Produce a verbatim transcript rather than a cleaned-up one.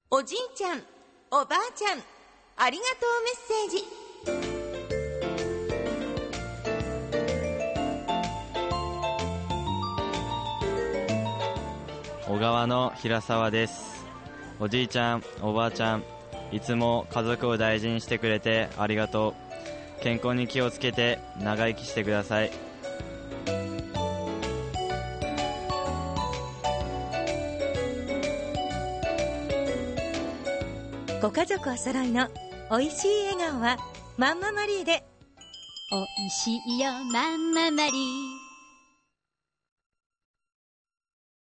おじいちゃん、おばあちゃん、ありがとうメッセージ。 小川の平沢です。おじいちゃん、おばあちゃん、いつも家族を大事にしてくれてありがとう。健康に気をつけて長生きしてください。 ご家族お揃いのおいしい笑顔はマンママリーで。 おいしいよマンママリー。